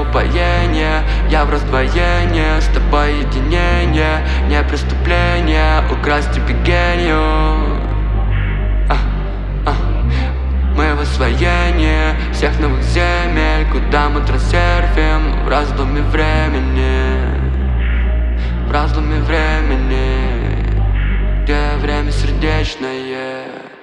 упоение, я в раздвоении, с тобой единение, не преступление, украсть тебе гению. Мы в освоении всех новых земель, куда мы трансерфим в раздуме времени, в раздуме времени, где время сердечное.